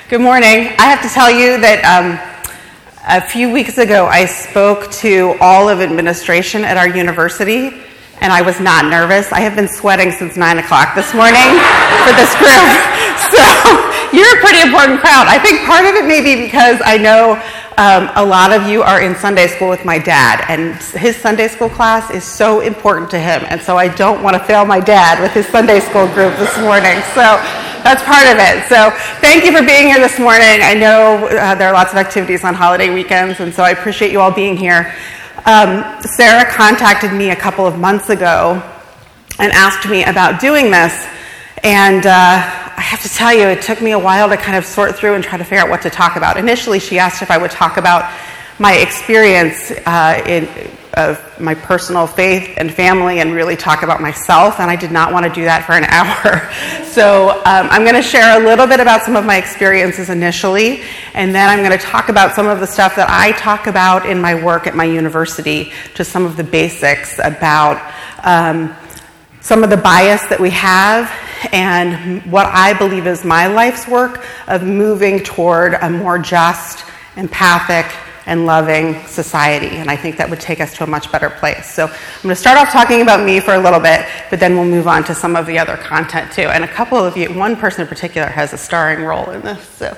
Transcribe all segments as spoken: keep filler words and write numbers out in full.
Good morning. I have to tell you that um, a few weeks ago I spoke to all of administration at our university, and I was not nervous. I have been sweating since nine o'clock this morning for this group. So you're a pretty important crowd. I think part of it may be because I know um, a lot of you are in Sunday school with my dad, and his Sunday school class is so important to him, and so I don't want to fail my dad with his Sunday school group this morning. So that's part of it. So thank you for being here this morning. I know uh, there are lots of activities on holiday weekends, and so I appreciate you all being here. Um, Sarah contacted me a couple of months ago and asked me about doing this, and uh, I have to tell you, it took me a while to kind of sort through and try to figure out what to talk about. Initially, she asked if I would talk about my experience uh, in, of my personal faith and family and really talk about myself, and I did not want to do that for an hour. So um, I'm going to share a little bit about some of my experiences initially, and then I'm going to talk about some of the stuff that I talk about in my work at my university, just some of the basics about um, some of the bias that we have and what I believe is my life's work of moving toward a more just, empathic, and loving society. And I think that would take us to a much better place. So I'm going to start off talking about me for a little bit, but then we'll move on to some of the other content too. And a couple of you, one person in particular has a starring role in this. So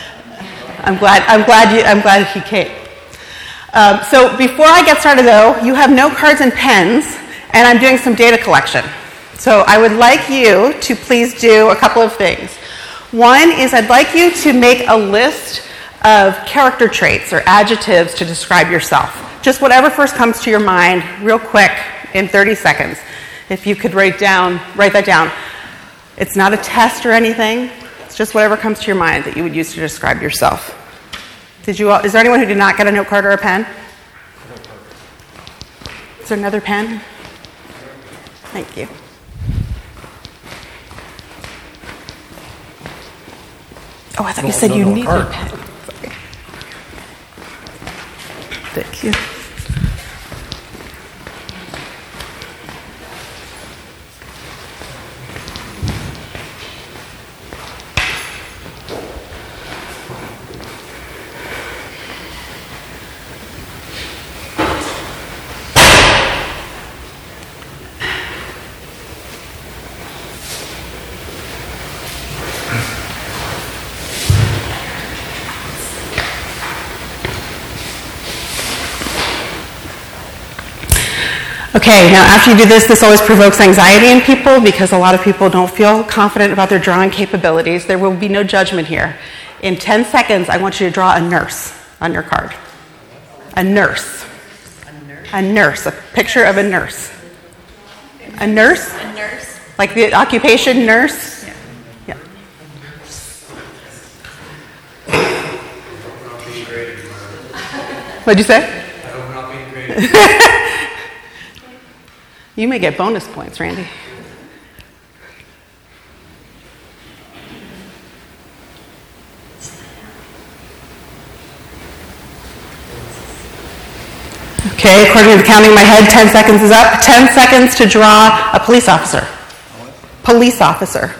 I'm glad, I'm glad, you, I'm glad he came. Um, so before I get started though, you have note cards and pens, and I'm doing some data collection. So I would like you to please do a couple of things. One is I'd like you to make a list of character traits or adjectives to describe yourself. Just whatever first comes to your mind, real quick, in thirty seconds. If you could write down, write that down. It's not a test or anything. It's just whatever comes to your mind that you would use to describe yourself. Did you all, is there anyone who did not get a note card or a pen? Is there another pen? Thank you. Oh, I thought no, you said no, you no, needed a pen. Sorry. Thank you. Okay, now after you do this, this always provokes anxiety in people because a lot of people don't feel confident about their drawing capabilities. There will be no judgment here. In ten seconds, I want you to draw a nurse on your card. A nurse. A nurse? A nurse, a picture of a nurse. A nurse? A nurse. Like the occupation nurse? Yeah. Yeah. What'd you say? I hope we're not being creative. You may get bonus points, Randy. Okay, according to the counting in my head, ten seconds is up. ten seconds to draw a police officer. Police officer.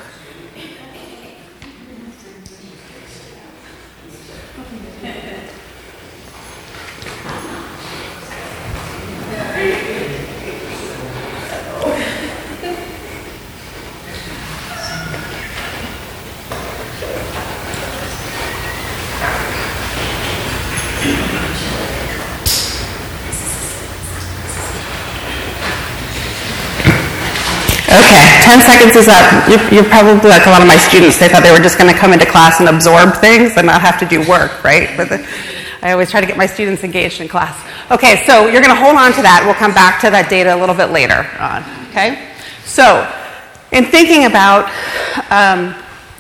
Okay, ten seconds is up. You're, you're probably like a lot of my students. They thought they were just going to come into class and absorb things and not have to do work, right? But the, I always try to get my students engaged in class. Okay, so you're going to hold on to that. We'll come back to that data a little bit later on, okay? So in thinking about um,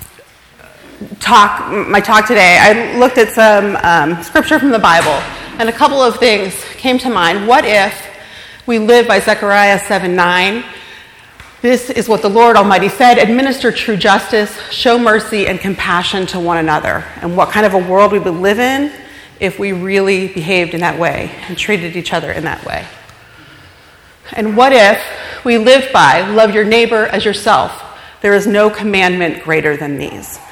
talk, my talk today, I looked at some um, scripture from the Bible, and a couple of things came to mind. What if we live by Zechariah seven nine? This is what the Lord Almighty said: administer true justice, show mercy and compassion to one another. And what kind of a world we would live in if we really behaved in that way and treated each other in that way. And what if we lived by love your neighbor as yourself? There is no commandment greater than these.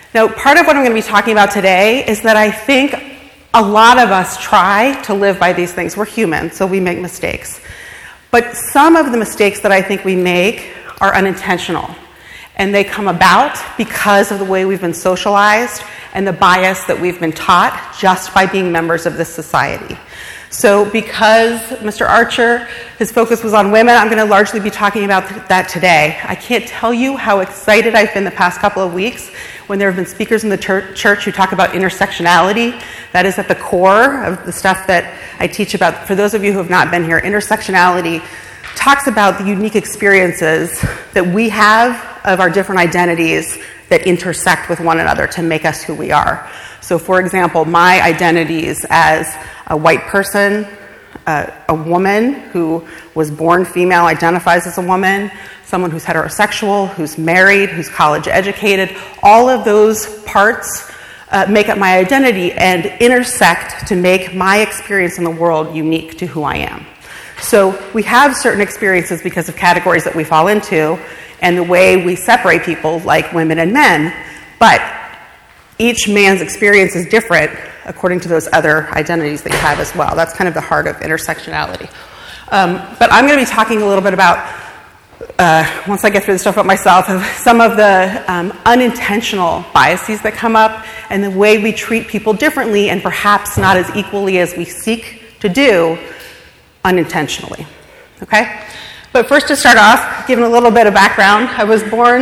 Now, part of what I'm going to be talking about today is that I think a lot of us try to live by these things. We're human, so we make mistakes. But some of the mistakes that I think we make are unintentional, and they come about because of the way we've been socialized and the bias that we've been taught just by being members of this society. So because Mister Archer, his focus was on women, I'm going to largely be talking about th- that today. I can't tell you how excited I've been the past couple of weeks when there have been speakers in the ter- church who talk about intersectionality. That is at the core of the stuff that I teach about. For those of you who have not been here, intersectionality talks about the unique experiences that we have of our different identities that intersect with one another to make us who we are. So, for example, my identities as a white person, uh, a woman who was born female, identifies as a woman, someone who's heterosexual, who's married, who's college educated, all of those parts uh, make up my identity and intersect to make my experience in the world unique to who I am. So we have certain experiences because of categories that we fall into and the way we separate people, like women and men, but each man's experience is different according to those other identities that you have as well. That's kind of the heart of intersectionality. Um, but I'm going to be talking a little bit about, uh, once I get through the stuff about myself, of some of the um, unintentional biases that come up and the way we treat people differently and perhaps not as equally as we seek to do unintentionally. Okay? But first, to start off, giving a little bit of background, I was born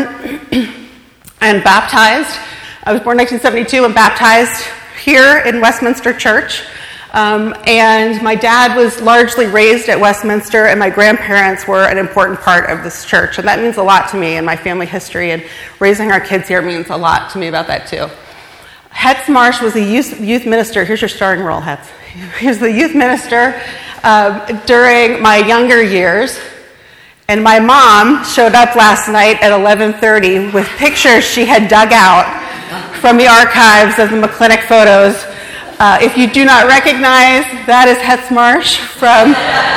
and baptized. I was born in nineteen seventy-two and baptized here in Westminster Church. Um, and my dad was largely raised at Westminster, and my grandparents were an important part of this church. And that means a lot to me and my family history, and raising our kids here means a lot to me about that too. Hetz Marsh was a youth, youth minister. Here's your starting role, Hetz. He was the youth minister um, during my younger years. And my mom showed up last night at eleven thirty with pictures she had dug out from the archives of the McClinic photos. Uh, if you do not recognize, that is Hetz Marsh from,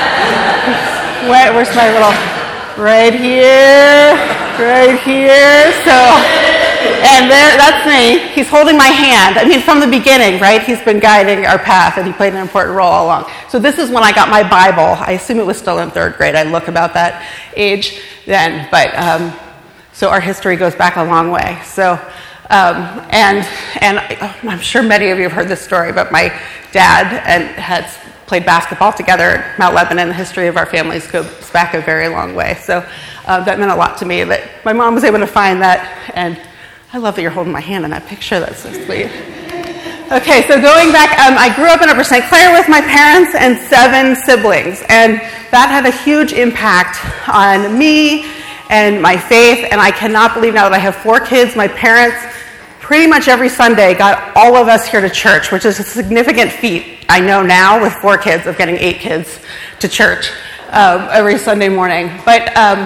where, where's my little, right here, right here, so, and there, that's me. He's holding my hand. I mean, from the beginning, right, he's been guiding our path, and he played an important role all along. So this is when I got my Bible. I assume it was still in third grade. I look about that age then, but, um, so our history goes back a long way. So, Um, and and I'm sure many of you have heard this story, but my dad and had played basketball together at Mount Lebanon. The history of our families goes back a very long way. So uh, that meant a lot to me that my mom was able to find that. And I love that you're holding my hand in that picture. That's so sweet. Okay, so going back, um, I grew up in Upper Saint Clair with my parents and seven siblings. And that had a huge impact on me and my faith. And I cannot believe now that I have four kids, my parents pretty much every Sunday got all of us here to church, which is a significant feat, I know now, with four kids, of getting eight kids to church um, every Sunday morning. But um,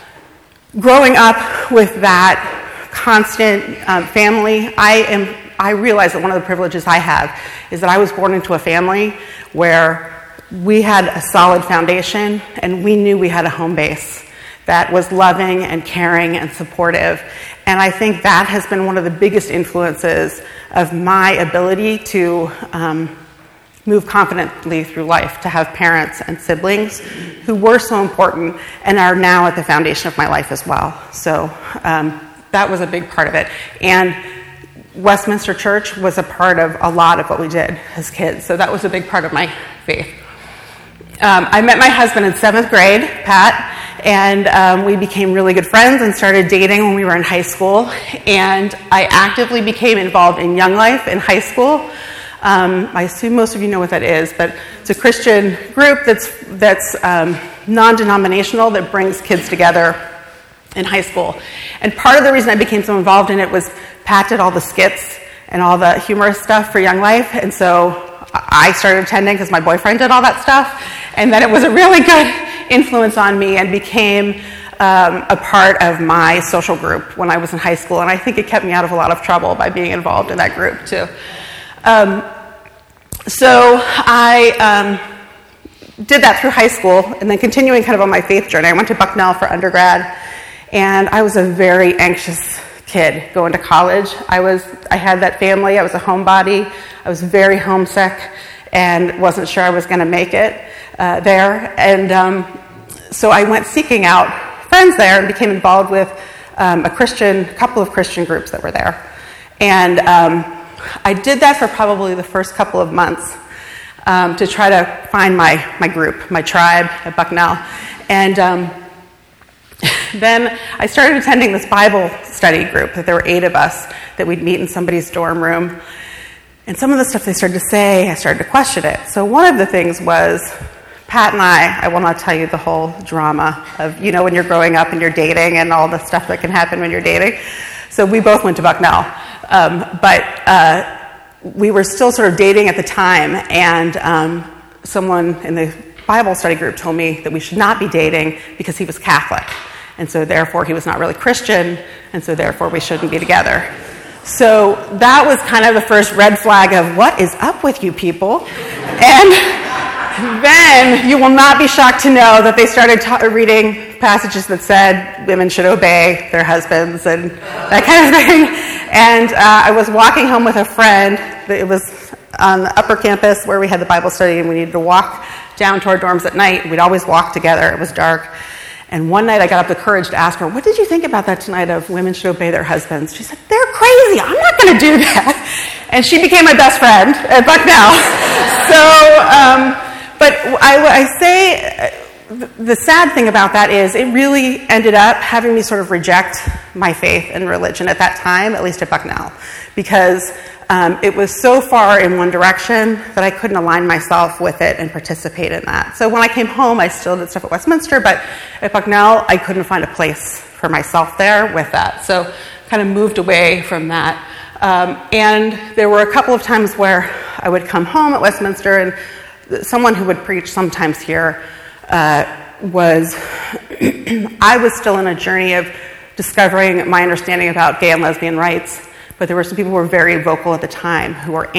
growing up with that constant um, family, I am. I realize that one of the privileges I have is that I was born into a family where we had a solid foundation and we knew we had a home base that was loving and caring and supportive. And I think that has been one of the biggest influences of my ability to um, move confidently through life, to have parents and siblings who were so important and are now at the foundation of my life as well. So um, that was a big part of it. And Westminster Church was a part of a lot of what we did as kids. So that was a big part of my faith. Um, I met my husband in seventh grade, Pat, and um, we became really good friends and started dating when we were in high school. And I actively became involved in Young Life in high school. Um, I assume most of you know what that is, but it's a Christian group that's that's um, non-denominational that brings kids together in high school. And part of the reason I became so involved in it was Pat did all the skits and all the humorous stuff for Young Life, and so I started attending because my boyfriend did all that stuff, and then it was a really good influence on me and became um, a part of my social group when I was in high school, and I think it kept me out of a lot of trouble by being involved in that group too. Um, so I um, did that through high school, and then continuing kind of on my faith journey, I went to Bucknell for undergrad, and I was a very anxious kid going to college. I was, I had that family. I was a homebody. I was very homesick and wasn't sure I was going to make it uh, there. And um, so I went seeking out friends there and became involved with um, a Christian, a couple of Christian groups that were there. And um, I did that for probably the first couple of months um, to try to find my, my group, my tribe at Bucknell. And um, then I started attending this Bible study group, that there were eight of us, that we'd meet in somebody's dorm room. And some of the stuff they started to say, I started to question it. So one of the things was, Pat and I, I will not tell you the whole drama of, you know, when you're growing up and you're dating and all the stuff that can happen when you're dating. So we both went to Bucknell. Um, but uh, we were still sort of dating at the time, and um, someone in the Bible study group told me that we should not be dating because he was Catholic. And so therefore he was not really Christian, and so therefore we shouldn't be together. So that was kind of the first red flag of, what is up with you people? And then you will not be shocked to know that they started ta- reading passages that said women should obey their husbands and that kind of thing. And uh, I was walking home with a friend. It was on the upper campus where we had the Bible study, and we needed to walk down to our dorms at night. We'd always walk together. It was dark. And one night I got up the courage to ask her, what did you think about that tonight of women should obey their husbands? She said, they're crazy. I'm not going to do that. And she became my best friend at Bucknell. So, um, but I, I say the sad thing about that is it really ended up having me sort of reject my faith and religion at that time, at least at Bucknell, because Um, it was so far in one direction that I couldn't align myself with it and participate in that. So when I came home, I still did stuff at Westminster, but at Bucknell, I couldn't find a place for myself there with that. So kind of moved away from that. Um, and there were a couple of times where I would come home at Westminster, and someone who would preach sometimes here uh, was, I was still in a journey of discovering my understanding about gay and lesbian rights. But there were some people who were very vocal at the time who were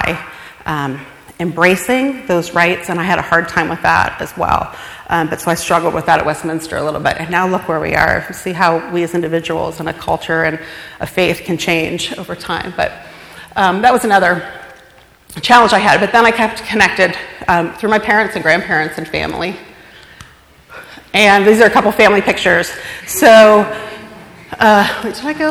anti-embracing um, those rights, and I had a hard time with that as well. Um, but so I struggled with that at Westminster a little bit. And now look where we are. See how we as individuals and a culture and a faith can change over time. But um, that was another challenge I had. But then I kept connected um, through my parents and grandparents and family. And these are a couple family pictures. So, uh, wait, did I go?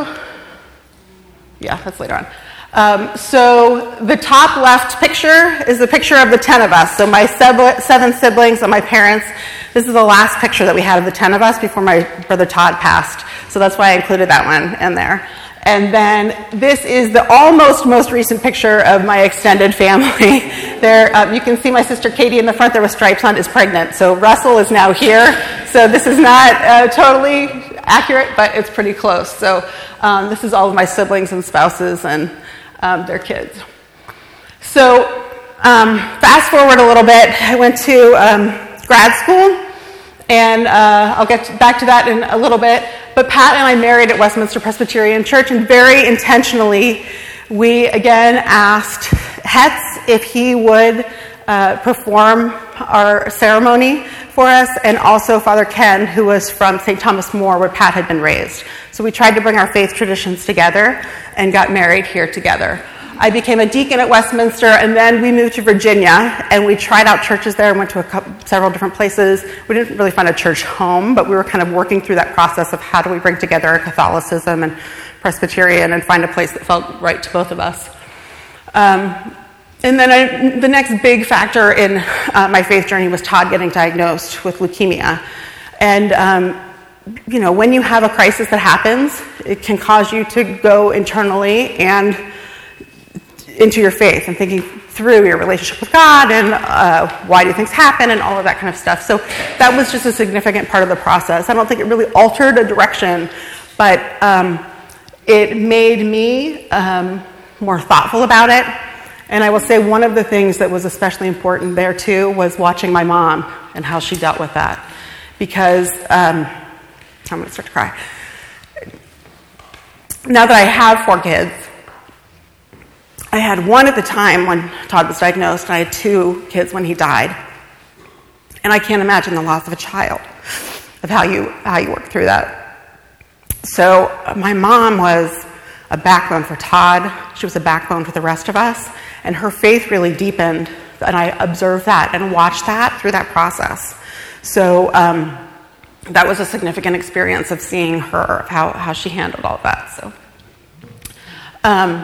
Yeah, that's later on. Um, so the top left picture is the picture of the ten of us. So my sib- seven siblings and my parents. This is the last picture that we had of the ten of us before my brother Todd passed. So that's why I included that one in there. And then this is the almost most recent picture of my extended family. There, um, you can see my sister Katie in the front there with stripes on is pregnant. So Russell is now here. So this is not uh, totally accurate, but it's pretty close. So um, this is all of my siblings and spouses and um, their kids. So um, fast forward a little bit, I went to um, grad school, and uh, I'll get back to that in a little bit. But Pat and I married at Westminster Presbyterian Church, and very intentionally, we again asked Hetz if he would uh, perform our ceremony for us, and also Father Ken, who was from Saint Thomas More, where Pat had been raised. So we tried to bring our faith traditions together and got married here together. I became a deacon at Westminster, and then we moved to Virginia, and we tried out churches there and went to a couple, several different places. We didn't really find a church home, but we were kind of working through that process of how do we bring together Catholicism and Presbyterian and find a place that felt right to both of us. Um, and then I, the next big factor in uh, my faith journey was Todd getting diagnosed with leukemia. And, um, you know, when you have a crisis that happens, it can cause you to go internally and into your faith and thinking through your relationship with God and uh, why do things happen and all of that kind of stuff. So that was just a significant part of the process. I don't think it really altered a direction, but um, it made me um, more thoughtful about it. And I will say one of the things that was especially important there too was watching my mom and how she dealt with that. Because, um, I'm going to start to cry. Now that I have four kids, I had one at the time when Todd was diagnosed, and I had two kids when he died. And I can't imagine the loss of a child, of how you how you work through that. So my mom was a backbone for Todd. She was a backbone for the rest of us. And her faith really deepened. And I observed that and watched that through that process. So um, that was a significant experience of seeing her, how, how she handled all of that. So, um,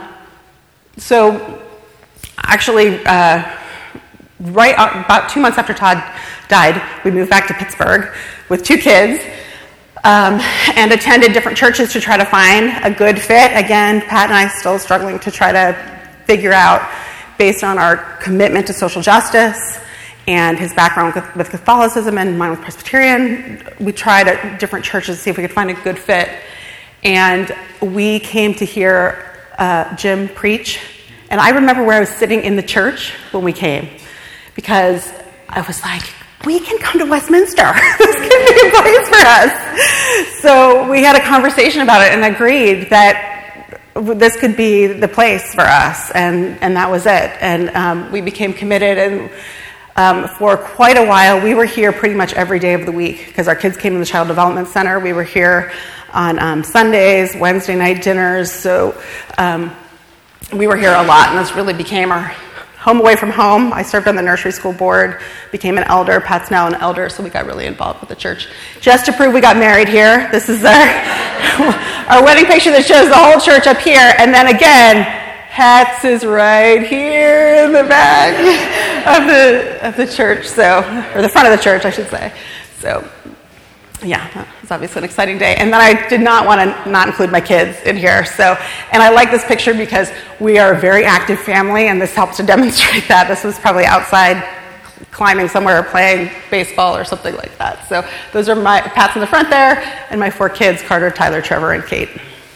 so actually, uh, right about two months after Todd died, we moved back to Pittsburgh with two kids um, and attended different churches to try to find a good fit. Again, Pat and I still struggling to try to figure out, based on our commitment to social justice and his background with, with Catholicism and mine with Presbyterian, we tried at different churches to see if we could find a good fit. And we came to hear uh, Jim preach. And I remember where I was sitting in the church when we came, because I was like, we can come to Westminster. This can be a place for us. So we had a conversation about it and agreed that this could be the place for us, and, and that was it. And um, we became committed, and um, for quite a while, we were here pretty much every day of the week, because our kids came to the Child Development Center. We were here on um, Sundays, Wednesday night dinners, so um, we were here a lot, and this really became our home away from home. I served on the nursery school board, became an elder. Pat's now an elder, so we got really involved with the church. Just to prove we got married here, this is our, our wedding picture that shows the whole church up here. And then again, Pat's is right here in the back of the of the church, so or the front of the church, I should say. So, yeah, it's obviously an exciting day. And then I did not want to not include my kids in here. So, and I like this picture because we are a very active family, and this helps to demonstrate that. This was probably outside climbing somewhere or playing baseball or something like that. So those are my Pat's in the front there, and my four kids, Carter, Tyler, Trevor, and Kate.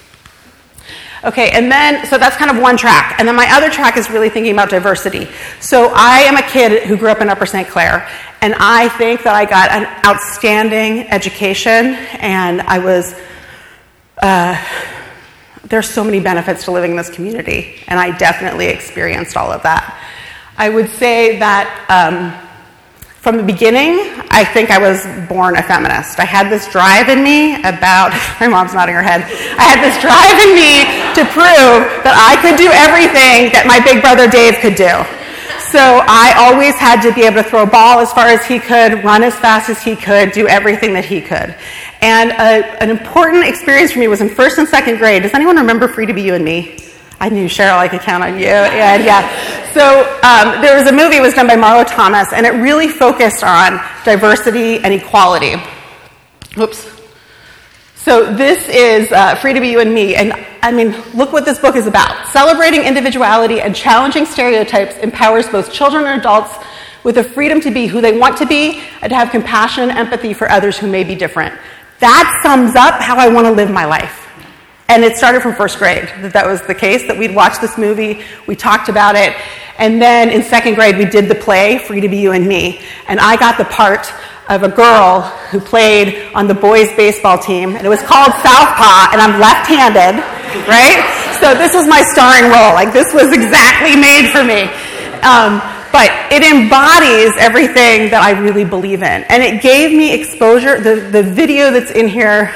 Okay, and then, so that's kind of one track. And then my other track is really thinking about diversity. So I am a kid who grew up in Upper Saint Clair, and I think that I got an outstanding education, and I was, uh, there's so many benefits to living in this community, and I definitely experienced all of that. I would say that um, from the beginning, I think I was born a feminist. I had this drive in me about, my mom's nodding her head, I had this drive in me to prove that I could do everything that my big brother Dave could do. So I always had to be able to throw a ball as far as he could, run as fast as he could, do everything that he could. And a, an important experience for me was in first and second grade. Does anyone remember Free to Be You and Me? I knew, Cheryl, I could count on you. Yeah, yeah. So um, there was a movie, it was done by Marlo Thomas, and it really focused on diversity and equality. Oops. So this is uh, Free to Be You and Me, and I mean, look what this book is about. Celebrating individuality and challenging stereotypes empowers both children and adults with the freedom to be who they want to be and to have compassion and empathy for others who may be different. That sums up how I want to live my life. And it started from first grade, that that was the case, that we'd watched this movie, we talked about it, and then in second grade we did the play, Free to Be You and Me, and I got the part of a girl who played on the boys' baseball team, and it was called Southpaw, and I'm left-handed, right? So this was my starring role, like this was exactly made for me. Um, but it embodies everything that I really believe in, and it gave me exposure. The, the video that's in here,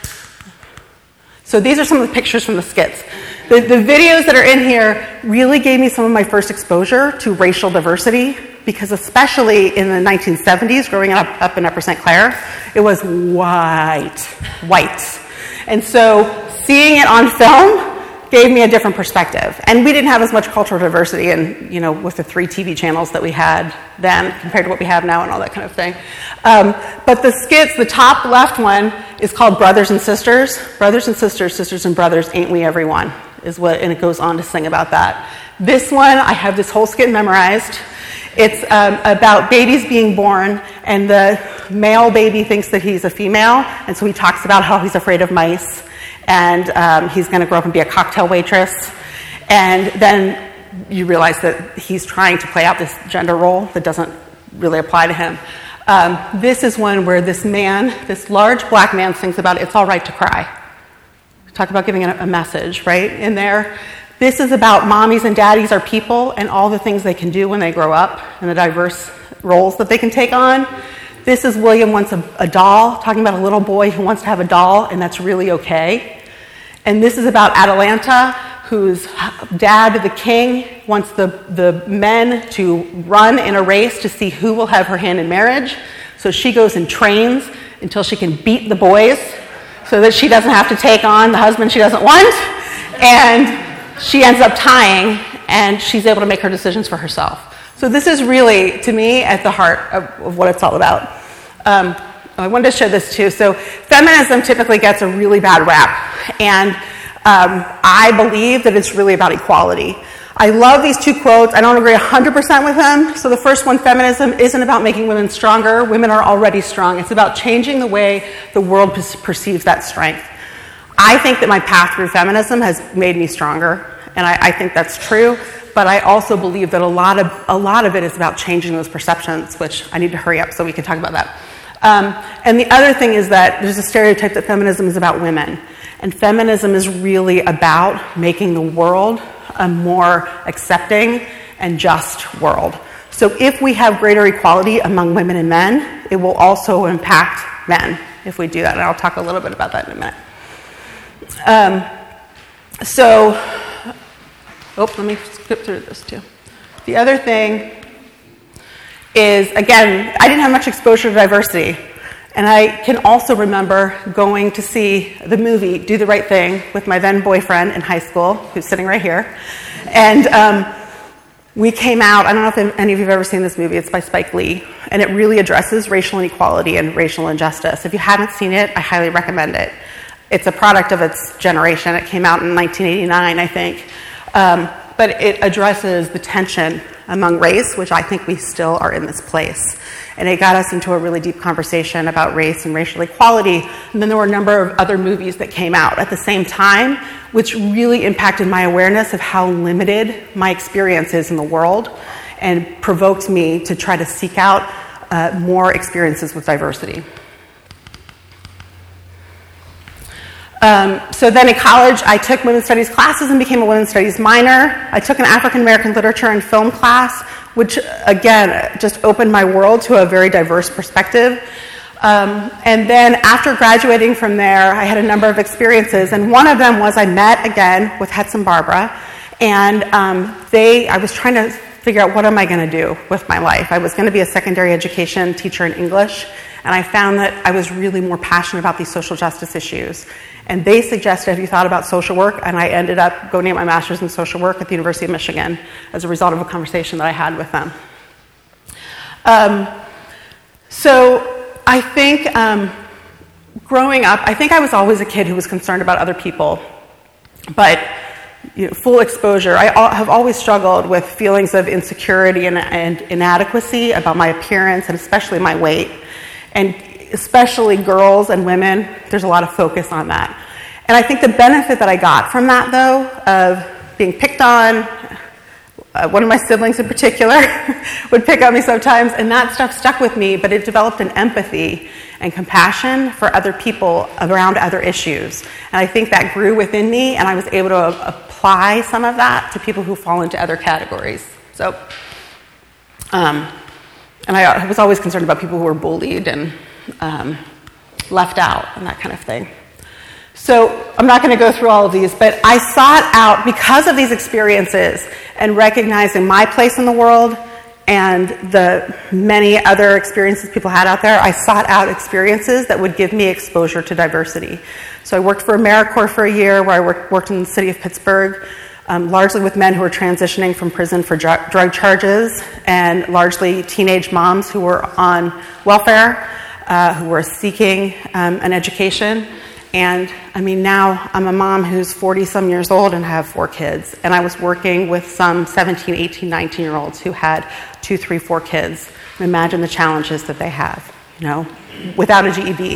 so these are some of the pictures from the skits. The, the videos that are in here really gave me some of my first exposure to racial diversity, because especially in the nineteen seventies, growing up, up in Upper Saint Clair, it was white, white. And so seeing it on film gave me a different perspective. And we didn't have as much cultural diversity, and you know, with the three T V channels that we had then compared to what we have now and all that kind of thing. Um, but the skits, the top left one is called Brothers and Sisters. Brothers and Sisters, Sisters and Brothers, Ain't We Everyone, is what, and it goes on to sing about that. This one, I have this whole skit memorized. It's um, about babies being born, and the male baby thinks that he's a female, and so he talks about how he's afraid of mice, and um, he's going to grow up and be a cocktail waitress. And then you realize that he's trying to play out this gender role that doesn't really apply to him. Um, this is one where this man, this large black man, sings about it's all right to cry. Talk about giving a, a message, right, in there. This is about mommies and daddies are people and all the things they can do when they grow up and the diverse roles that they can take on. This is William Wants a, a Doll, talking about a little boy who wants to have a doll, and that's really okay. And this is about Atalanta, whose dad, the king, wants the, the men to run in a race to see who will have her hand in marriage. So she goes and trains until she can beat the boys so that she doesn't have to take on the husband she doesn't want. And she ends up tying, and she's able to make her decisions for herself. So this is really, to me, at the heart of, of what it's all about. Um, I wanted to show this too. So feminism typically gets a really bad rap, and um, I believe that it's really about equality. I love these two quotes. I don't agree one hundred percent with them. So the first one, feminism isn't about making women stronger. Women are already strong. It's about changing the way the world per- perceives that strength. I think that my path through feminism has made me stronger, and I, I think that's true. But I also believe that a lot of a lot of it is about changing those perceptions, which I need to hurry up so we can talk about that. Um, and the other thing is that there's a stereotype that feminism is about women. And feminism is really about making the world a more accepting and just world. So if we have greater equality among women and men, it will also impact men if we do that. And I'll talk a little bit about that in a minute. Um, so, oh, let me skip through this too. The other thing is, again, I didn't have much exposure to diversity. And I can also remember going to see the movie Do the Right Thing with my then boyfriend in high school, who's sitting right here. And um, we came out, I don't know if any of you have ever seen this movie, it's by Spike Lee, and it really addresses racial inequality and racial injustice. If you haven't seen it, I highly recommend it. It's a product of its generation. It came out in nineteen eighty-nine, I think. Um, but it addresses the tension among race, which I think we still are in this place. And it got us into a really deep conversation about race and racial equality. And then there were a number of other movies that came out at the same time, which really impacted my awareness of how limited my experience is in the world and provoked me to try to seek out uh, more experiences with diversity. Um, so then in college, I took women's studies classes and became a women's studies minor. I took an African American literature and film class, which, again, just opened my world to a very diverse perspective. Um, and then after graduating from there, I had a number of experiences, and one of them was I met again with Hetz and Barbara, and um, they, I was trying to figure out what am I going to do with my life. I was going to be a secondary education teacher in English, and I found that I was really more passionate about these social justice issues. And they suggested, have you thought about social work? And I ended up going to get my master's in social work at the University of Michigan as a result of a conversation that I had with them. Um, so I think um, growing up, I think I was always a kid who was concerned about other people. But you know, full exposure, I have always struggled with feelings of insecurity and, and inadequacy about my appearance and especially my weight. And especially girls and women, there's a lot of focus on that. And I think the benefit that I got from that, though, of being picked on, uh, one of my siblings in particular would pick on me sometimes, and that stuff stuck with me, but it developed an empathy and compassion for other people around other issues. And I think that grew within me, and I was able to uh, apply some of that to people who fall into other categories. So, um, and I, I was always concerned about people who were bullied and Um, left out and that kind of thing. So I'm not going to go through all of these, but I sought out, because of these experiences and recognizing my place in the world and the many other experiences people had out there, I sought out experiences that would give me exposure to diversity. So I worked for AmeriCorps for a year, where I worked, worked in the city of Pittsburgh, um, largely with men who were transitioning from prison for dr- drug charges, and largely teenage moms who were on welfare, Uh, who were seeking um, an education. And I mean, now I'm a mom who's forty-some years old and have four kids. And I was working with some seventeen, eighteen, nineteen-year-olds who had two, three, four kids. And imagine the challenges that they have, you know, without a G E D.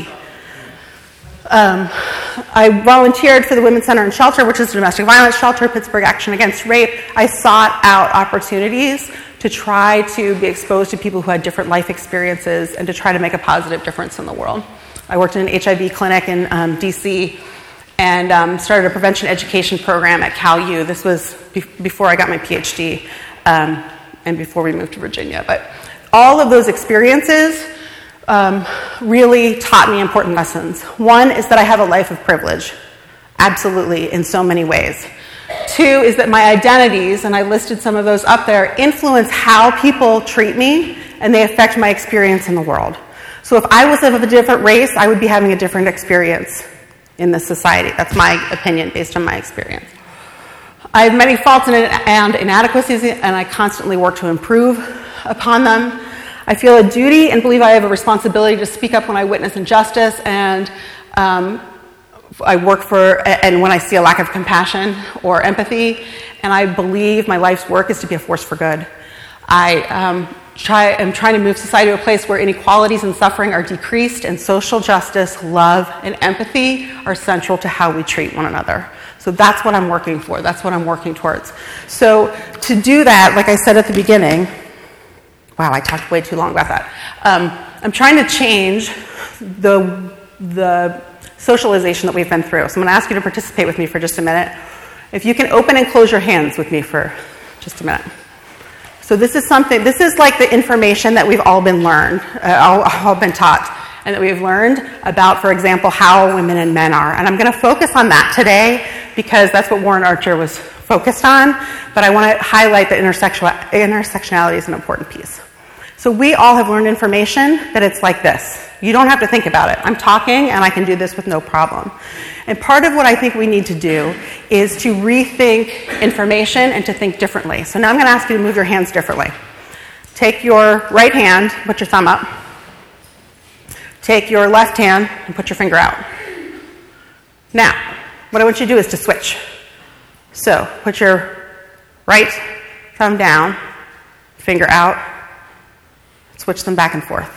Um, I volunteered for the Women's Center and Shelter, which is a domestic violence shelter, Pittsburgh Action Against Rape. I sought out opportunities to try to be exposed to people who had different life experiences and to try to make a positive difference in the world. I worked in an H I V clinic in um, D C and um, started a prevention education program at Cal U. This was be- before I got my P H D um, and before we moved to Virginia. But all of those experiences um, really taught me important lessons. One is that I have a life of privilege, absolutely, in so many ways. Two is that my identities, and I listed some of those up there, influence how people treat me, and they affect my experience in the world. So if I was of a different race, I would be having a different experience in this society. That's my opinion based on my experience. I have many faults and inadequacies, and I constantly work to improve upon them. I feel a duty and believe I have a responsibility to speak up when I witness injustice, and um, I work for, and when I see a lack of compassion or empathy, and I believe my life's work is to be a force for good. I um, try, am trying to move society to a place where inequalities and suffering are decreased, and social justice, love, and empathy are central to how we treat one another. So that's what I'm working for. That's what I'm working towards. So to do that, like I said at the beginning, wow, I talked way too long about that. Um, I'm trying to change the, the socialization that we've been through. So I'm going to ask you to participate with me for just a minute. If you can open and close your hands with me for just a minute. So this is something, this is like the information that we've all been learned, uh, all, all been taught, and that we've learned about, for example, how women and men are. And I'm going to focus on that today because that's what Warren Archer was focused on, but I want to highlight that intersectional, intersectionality is an important piece. So we all have learned information that it's like this. You don't have to think about it. I'm talking and I can do this with no problem. And part of what I think we need to do is to rethink information and to think differently. So now I'm going to ask you to move your hands differently. Take your right hand, put your thumb up. Take your left hand and put your finger out. Now, what I want you to do is to switch. So put your right thumb down, finger out, switch them back and forth.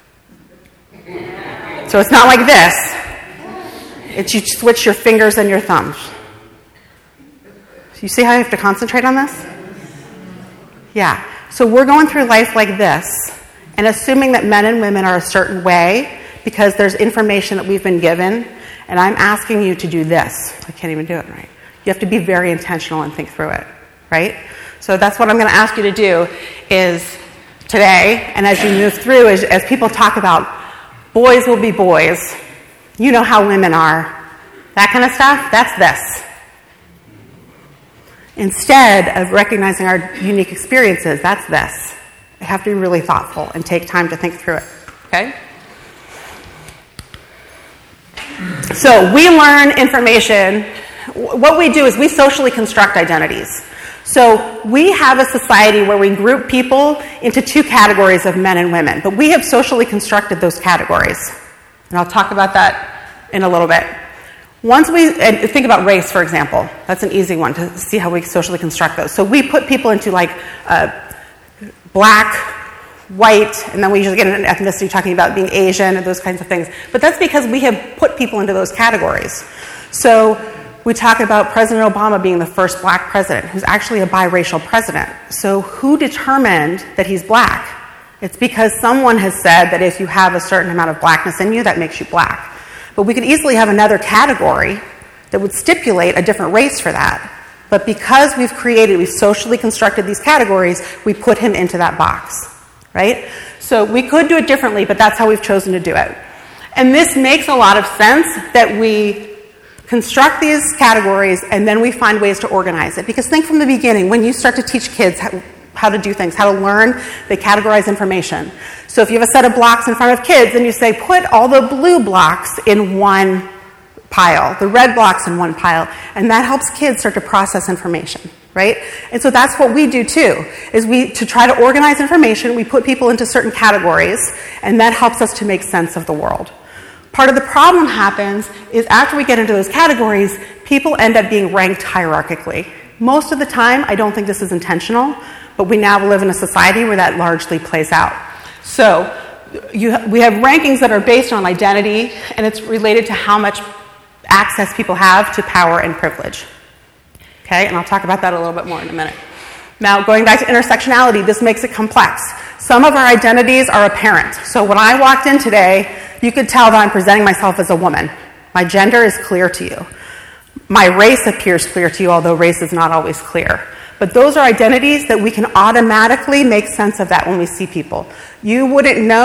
So it's not like this. It's you switch your fingers and your thumbs. You see how you have to concentrate on this? Yeah. So we're going through life like this and assuming that men and women are a certain way because there's information that we've been given, and I'm asking you to do this. I can't even do it right. You have to be very intentional and think through it, right? So that's what I'm going to ask you to do is today, and as you move through, as, as people talk about boys will be boys, you know how women are, that kind of stuff, that's this. Instead of recognizing our unique experiences, that's this. You have to be really thoughtful and take time to think through it, okay? So we learn information. What we do is we socially construct identities. So we have a society where we group people into two categories of men and women, but we have socially constructed those categories. And I'll talk about that in a little bit. Once we, and think about race, for example. That's an easy one to see how we socially construct those. So we put people into like uh, black, white, and then we usually get an ethnicity talking about being Asian and those kinds of things. But that's because we have put people into those categories. So we talk about President Obama being the first black president, who's actually a biracial president. So who determined that he's black? It's because someone has said that if you have a certain amount of blackness in you, that makes you black. But we could easily have another category that would stipulate a different race for that. But because we've created, we've socially constructed these categories, we put him into that box, right? So we could do it differently, but that's how we've chosen to do it. And this makes a lot of sense that we construct these categories and then we find ways to organize it. Because think from the beginning, when you start to teach kids how, how to do things, how to learn, they categorize information. So if you have a set of blocks in front of kids, then you say, put all the blue blocks in one pile, the red blocks in one pile, and that helps kids start to process information, right? And so that's what we do too, is we, to try to organize information, we put people into certain categories, and that helps us to make sense of the world. Part of the problem happens is after we get into those categories, people end up being ranked hierarchically. Most of the time, I don't think this is intentional, but we now live in a society where that largely plays out. So you, we have rankings that are based on identity, and it's related to how much access people have to power and privilege. Okay, and I'll talk about that a little bit more in a minute. Now, going back to intersectionality, this makes it complex. Some of our identities are apparent. So when I walked in today, you could tell that I'm presenting myself as a woman. My gender is clear to you. My race appears clear to you, although race is not always clear. But those are identities that we can automatically make sense of that when we see people. You wouldn't know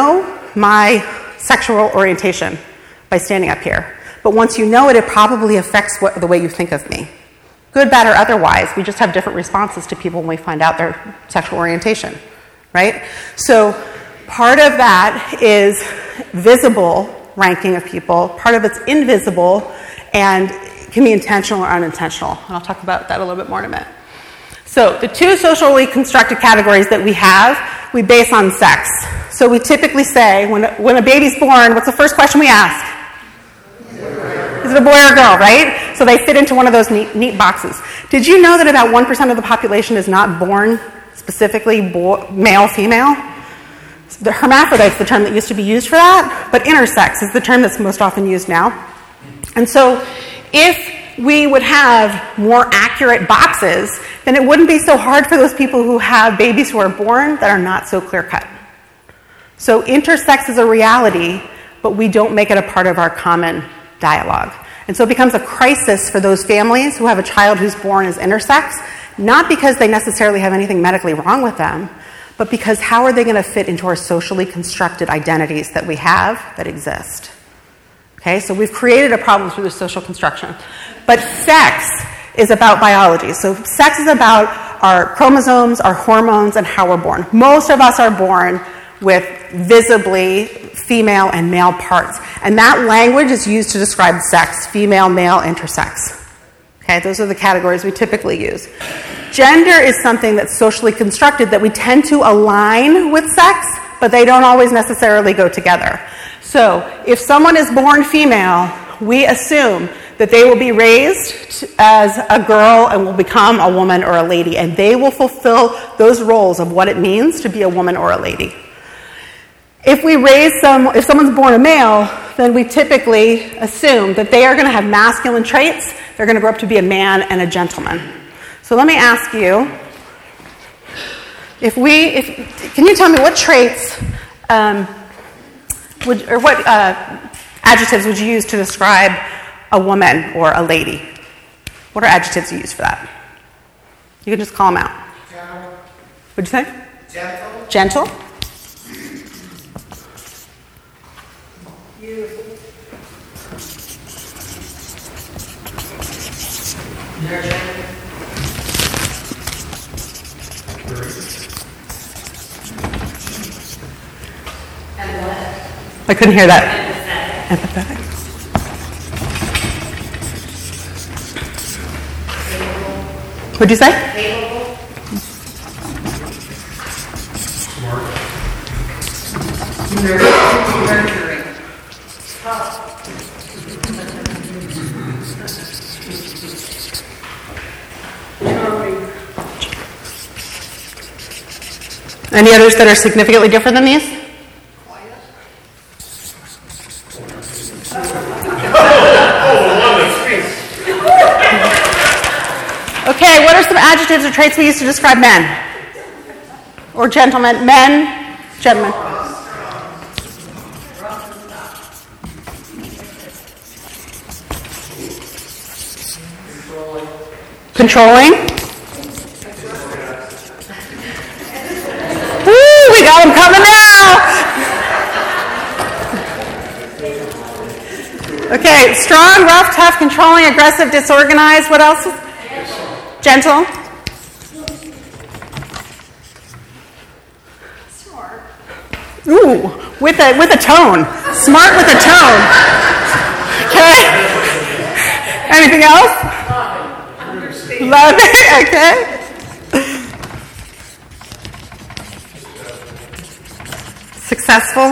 my sexual orientation by standing up here. But once you know it, it probably affects what, the way you think of me. Good, bad, or otherwise, we just have different responses to people when we find out their sexual orientation, right? So part of that is visible ranking of people. Part of it's invisible and can be intentional or unintentional. And I'll talk about that a little bit more in a minute. So the two socially constructed categories that we have, we base on sex. So we typically say, when, when a baby's born, what's the first question we ask? Is it a boy or a girl, right? So they fit into one of those neat, neat boxes. Did you know that about one percent of the population is not born specifically boy, male, female? The hermaphrodite's the term that used to be used for that, but intersex is the term that's most often used now. And so if we would have more accurate boxes, then it wouldn't be so hard for those people who have babies who are born that are not so clear-cut. So intersex is a reality, but we don't make it a part of our common dialogue. And so it becomes a crisis for those families who have a child who's born as intersex, not because they necessarily have anything medically wrong with them, but because how are they going to fit into our socially constructed identities that we have that exist? Okay, so we've created a problem through the social construction. But sex is about biology. So sex is about our chromosomes, our hormones, and how we're born. Most of us are born with visibly female and male parts. And that language is used to describe sex, female, male, intersex. Okay, those are the categories we typically use. Gender is something that's socially constructed that we tend to align with sex, but they don't always necessarily go together. So if someone is born female, we assume that they will be raised as a girl and will become a woman or a lady, and they will fulfill those roles of what it means to be a woman or a lady. If we raise some, if someone's born a male, then we typically assume that they are going to have masculine traits. They're going to grow up to be a man and a gentleman. So let me ask you, if we, if, can you tell me what traits, um, would, or what uh, adjectives would you use to describe a woman or a lady? What are adjectives you use for that? You can just call them out. Gentle. What'd you say? Gentle. Gentle. Beautiful. Nurturing. I couldn't hear that. Empathetic. Empathetic. What'd you say? Capable. Smart. Nurturing. Tough. Any others that are significantly different than these? Okay, what are some adjectives or traits we use to describe men? Or gentlemen? Men, gentlemen. Controlling. Woo, we got them coming now. Okay, strong, rough, tough, controlling, aggressive, disorganized. What else? Gentle. Smart. Ooh, with a with a tone. Smart with a tone. Okay. Anything else? Understand. Love it. Okay. Successful.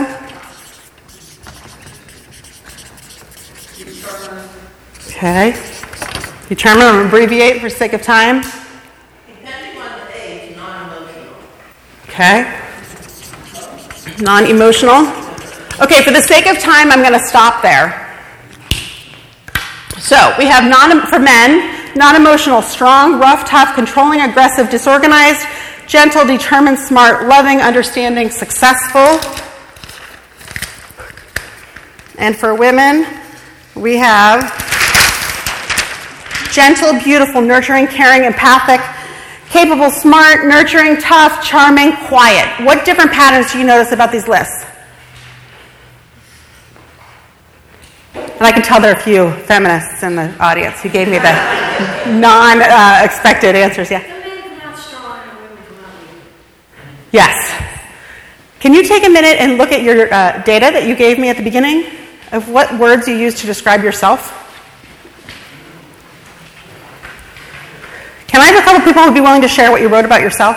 Okay. Determine or abbreviate for sake of time. Depending on the age, non-emotional. Okay. Non-emotional. Okay, for the sake of time, I'm going to stop there. So we have non for men, non-emotional, strong, rough, tough, controlling, aggressive, disorganized, gentle, determined, smart, loving, understanding, successful. And for women, we have gentle, beautiful, nurturing, caring, empathic, capable, smart, nurturing, tough, charming, quiet. What different patterns do you notice about these lists? And I can tell there are a few feminists in the audience who gave me the non-expected uh, answers. Yeah. Men come out strong and women come out weak. Yes. Can you take a minute and look at your uh, data that you gave me at the beginning of what words you used to describe yourself? Can I have a couple people who would be willing to share what you wrote about yourself?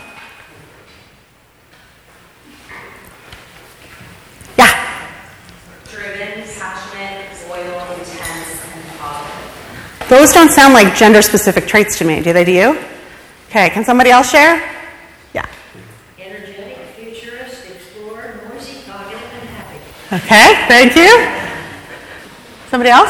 Yeah. Driven, passionate, loyal, intense, and positive. Those don't sound like gender-specific traits to me. Do they to you? Okay, can somebody else share? Yeah. Energetic, futurist, explorer, noisy, talkative, and happy. Okay, thank you. Somebody else?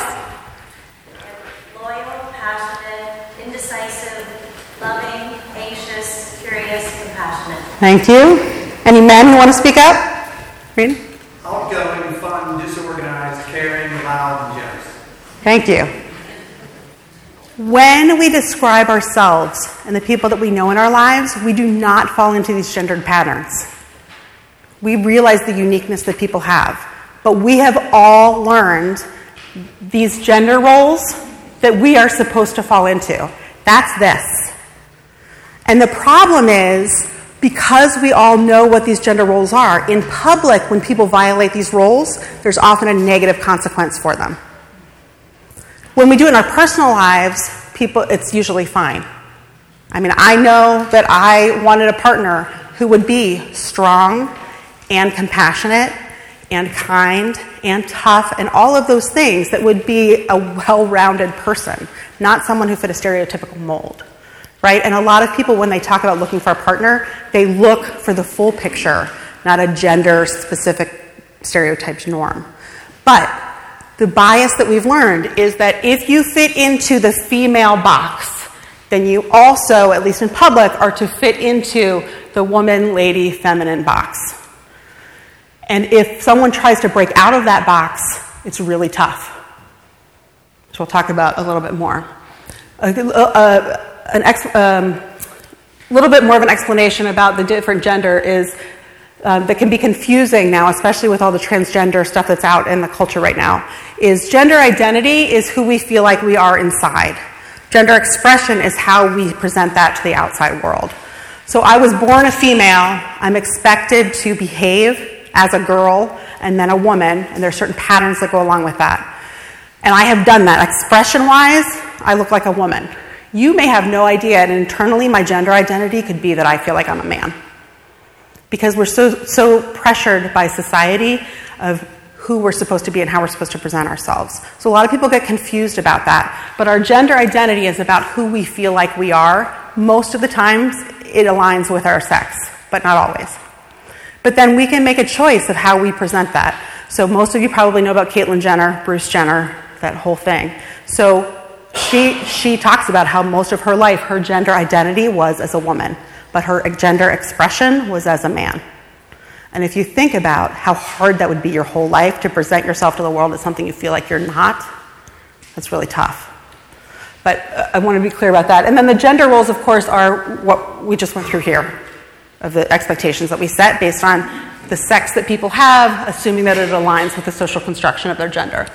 Loyal, passionate, indecisive, loving, anxious, curious, compassionate. Thank you. Any men who want to speak up? Reed? Outgoing, fun, disorganized, caring, loud, and generous. Thank you. When we describe ourselves and the people that we know in our lives, we do not fall into these gendered patterns. We realize the uniqueness that people have. But we have all learned these gender roles that we are supposed to fall into. That's this. And the problem is, because we all know what these gender roles are, in public, when people violate these roles, there's often a negative consequence for them. When we do it in our personal lives, people, it's usually fine. I mean, I know that I wanted a partner who would be strong and compassionate and kind and tough and all of those things that would be a well-rounded person, not someone who fit a stereotypical mold, right? And a lot of people, when they talk about looking for a partner, they look for the full picture, not a gender-specific stereotyped norm. But the bias that we've learned is that if you fit into the female box, then you also, at least in public, are to fit into the woman, lady, feminine box. And if someone tries to break out of that box, it's really tough, which we'll talk about a little bit more. A, a, an ex, um, little bit more of an explanation about the different gender is um, that can be confusing now, especially with all the transgender stuff that's out in the culture right now, is gender identity is who we feel like we are inside. Gender expression is how we present that to the outside world. So I was born a female. I'm expected to behave as a girl and then a woman, and there are certain patterns that go along with that. And I have done that. Expression-wise, I look like a woman. You may have no idea, and internally my gender identity could be that I feel like I'm a man. Because we're so, so pressured by society of who we're supposed to be and how we're supposed to present ourselves. So a lot of people get confused about that. But our gender identity is about who we feel like we are. Most of the times, it aligns with our sex, but not always. But then we can make a choice of how we present that. So most of you probably know about Caitlyn Jenner, Bruce Jenner, that whole thing. So she she talks about how most of her life, her gender identity was as a woman, but her gender expression was as a man. And if you think about how hard that would be your whole life to present yourself to the world as something you feel like you're not, that's really tough. But uh, I want to be clear about that. And then the gender roles, of course, are what we just went through here, of the expectations that we set based on the sex that people have, assuming that it aligns with the social construction of their gender.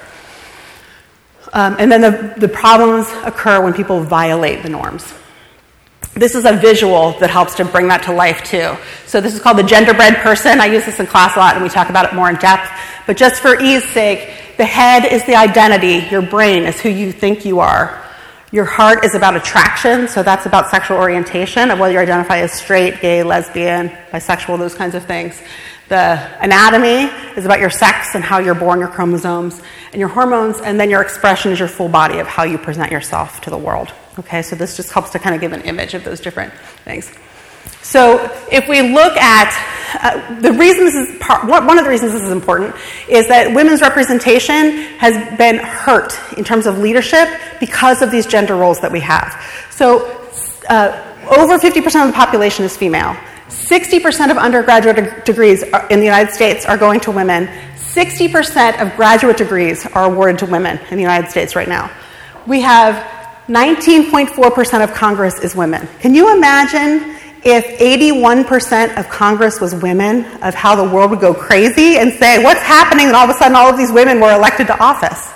Um, and then the, the problems occur when people violate the norms. This is a visual that helps to bring that to life, too. So this is called the genderbread person. I use this in class a lot, and we talk about it more in depth. But just for ease sake, the head is the identity. Your brain is who you think you are. Your heart is about attraction, so that's about sexual orientation, of whether you identify as straight, gay, lesbian, bisexual, those kinds of things. The anatomy is about your sex and how you're born, your chromosomes, and your hormones, and then your expression is your full body of how you present yourself to the world. Okay, so this just helps to kind of give an image of those different things. So if we look at, uh, the reason this is, part, one of the reasons this is important is that women's representation has been hurt in terms of leadership because of these gender roles that we have. So uh, over fifty percent of the population is female. sixty percent of undergraduate degrees are, in the United States are going to women. sixty percent of graduate degrees are awarded to women in the United States right now. We have nineteen point four percent of Congress is women. Can you imagine if eighty-one percent of Congress was women, of how the world would go crazy and say, what's happening? And all of a sudden all of these women were elected to office.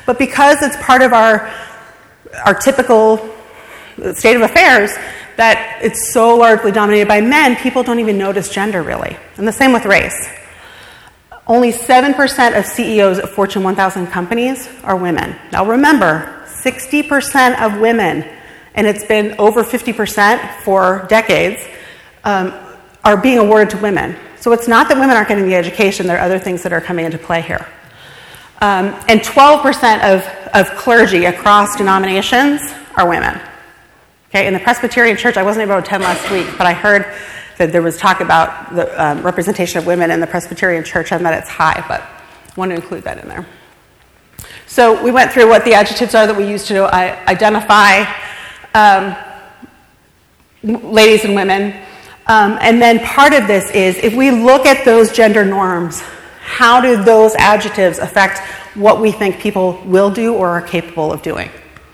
But because it's part of our, our typical state of affairs, that it's so largely dominated by men, people don't even notice gender, really. And the same with race. Only seven percent of C E Os at Fortune one thousand companies are women. Now remember, sixty percent of women, and it's been over fifty percent for decades, um, are being awarded to women. So it's not that women aren't getting the education, there are other things that are coming into play here. Um, and twelve percent of, of clergy across denominations are women. Okay, in the Presbyterian Church, I wasn't able to attend last week, but I heard that there was talk about the um, representation of women in the Presbyterian Church, and that it's high, but I want to include that in there. So we went through what the adjectives are that we use to uh, identify um, ladies and women. Um, and then part of this is, if we look at those gender norms, how do those adjectives affect what we think people will do or are capable of doing?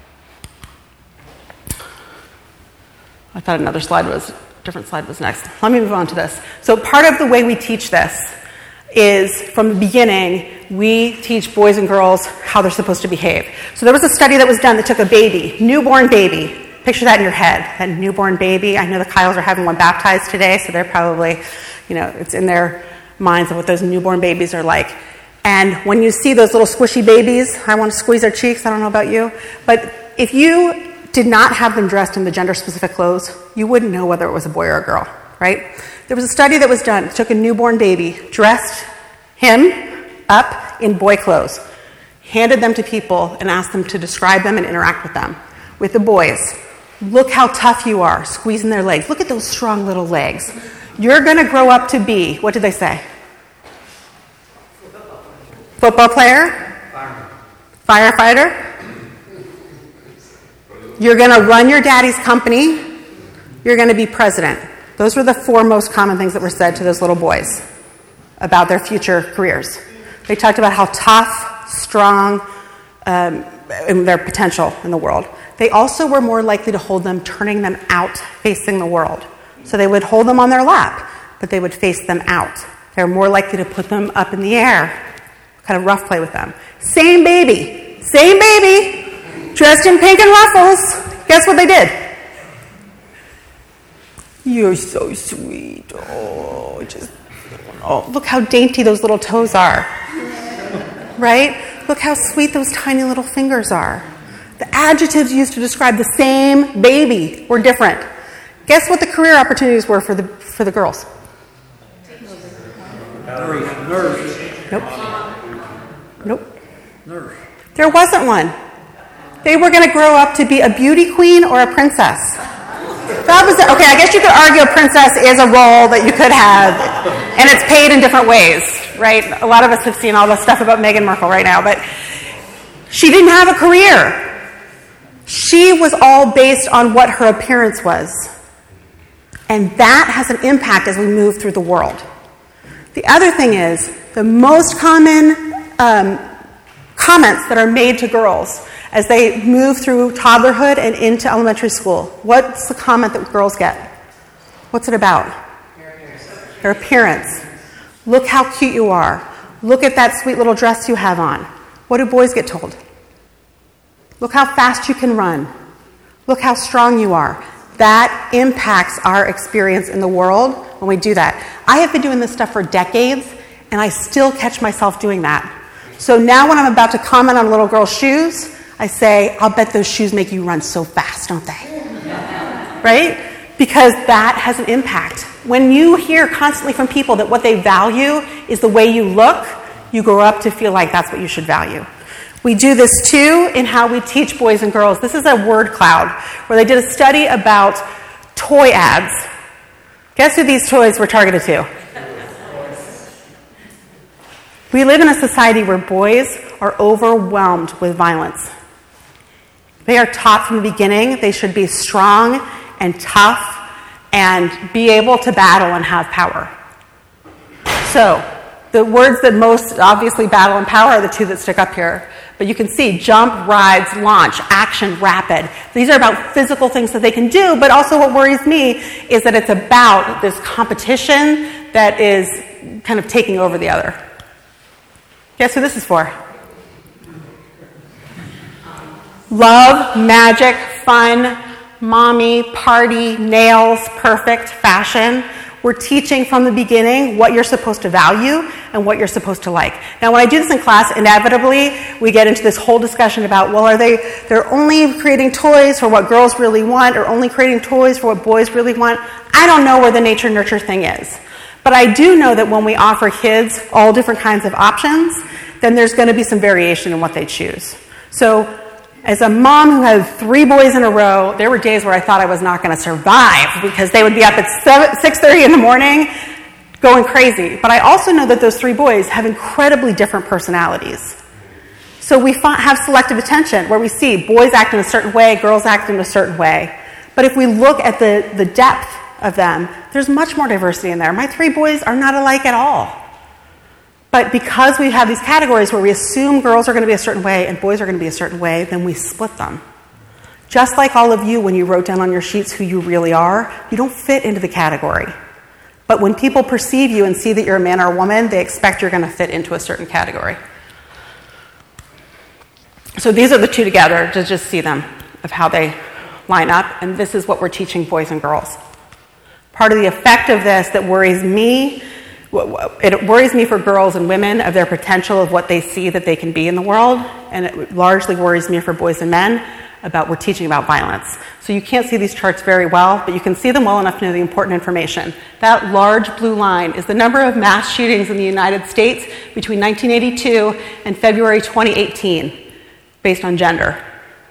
I thought another slide was, different slide was next. Let me move on to this. So part of the way we teach this is, from the beginning, we teach boys and girls how they're supposed to behave. So there was a study that was done that took a baby, newborn baby. Picture that in your head, that newborn baby. I know the Kyles are having one baptized today, so they're probably, you know, it's in their minds of what those newborn babies are like. And when you see those little squishy babies, I want to squeeze their cheeks, I don't know about you, but if you did not have them dressed in the gender-specific clothes, you wouldn't know whether it was a boy or a girl, right? There was a study that was done. It took a newborn baby, dressed him up in boy clothes, handed them to people, and asked them to describe them and interact with them. With the boys, look how tough you are, squeezing their legs. Look at those strong little legs. You're going to grow up to be, what did they say? Football player? Firefighter? You're going to run your daddy's company. You're going to be president. Those were the four most common things that were said to those little boys about their future careers. They talked about how tough, strong, um, and their potential in the world. They also were more likely to hold them, turning them out, facing the world. So they would hold them on their lap, but they would face them out. They're more likely to put them up in the air, kind of rough play with them. Same baby, same baby, dressed in pink and ruffles. Guess what they did? You're so sweet. Oh, just, oh, look how dainty those little toes are. Right? Look how sweet those tiny little fingers are. The adjectives used to describe the same baby were different. Guess what the career opportunities were for the for the girls? Nurse. Nurse. Nope. Nope. Nurse. There wasn't one. They were going to grow up to be a beauty queen or a princess. That was it. Okay, I guess you could argue a princess is a role that you could have, and it's paid in different ways, right? A lot of us have seen all the stuff about Meghan Markle right now, but she didn't have a career. She was all based on what her appearance was. And that has an impact as we move through the world. The other thing is, the most common um, comments that are made to girls as they move through toddlerhood and into elementary school, what's the comment that girls get? What's it about? Their appearance. Look how cute you are. Look at that sweet little dress you have on. What do boys get told? Look how fast you can run. Look how strong you are. That impacts our experience in the world when we do that. I have been doing this stuff for decades, and I still catch myself doing that. So now when I'm about to comment on a little girl's shoes, I say, I'll bet those shoes make you run so fast, don't they? Right? Because that has an impact. When you hear constantly from people that what they value is the way you look, you grow up to feel like that's what you should value. We do this too in how we teach boys and girls. This is a word cloud where they did a study about toy ads. Guess who these toys were targeted to? We live in a society where boys are overwhelmed with violence. They are taught from the beginning they should be strong and tough and be able to battle and have power. So, the words that most obviously battle and power are the two that stick up here. But you can see jump, rides, launch, action, rapid. These are about physical things that they can do, but also what worries me is that it's about this competition that is kind of taking over the other. Guess who this is for? Love, magic, fun, mommy, party, nails, perfect, fashion. We're teaching from the beginning what you're supposed to value and what you're supposed to like. Now, when I do this in class, inevitably, we get into this whole discussion about, well, are they, they're only creating toys for what girls really want or only creating toys for what boys really want? I don't know where the nature-nurture thing is. But I do know that when we offer kids all different kinds of options, then there's going to be some variation in what they choose. So, as a mom who had three boys in a row, there were days where I thought I was not going to survive because they would be up at six thirty in the morning going crazy. But I also know that those three boys have incredibly different personalities. So we have selective attention where we see boys act in a certain way, girls act in a certain way. But if we look at the, the depth of them, there's much more diversity in there. My three boys are not alike at all. But because we have these categories where we assume girls are going to be a certain way and boys are going to be a certain way, then we split them. Just like all of you, when you wrote down on your sheets who you really are, you don't fit into the category. But when people perceive you and see that you're a man or a woman, they expect you're going to fit into a certain category. So these are the two together, to just see them, of how they line up. And this is what we're teaching boys and girls. Part of the effect of this that worries me, it worries me for girls and women of their potential of what they see that they can be in the world, and it largely worries me for boys and men about we're teaching about violence. So you can't see these charts very well, but you can see them well enough to know the important information. That large blue line is the number of mass shootings in the United States between nineteen eighty-two and February twenty eighteen, based on gender.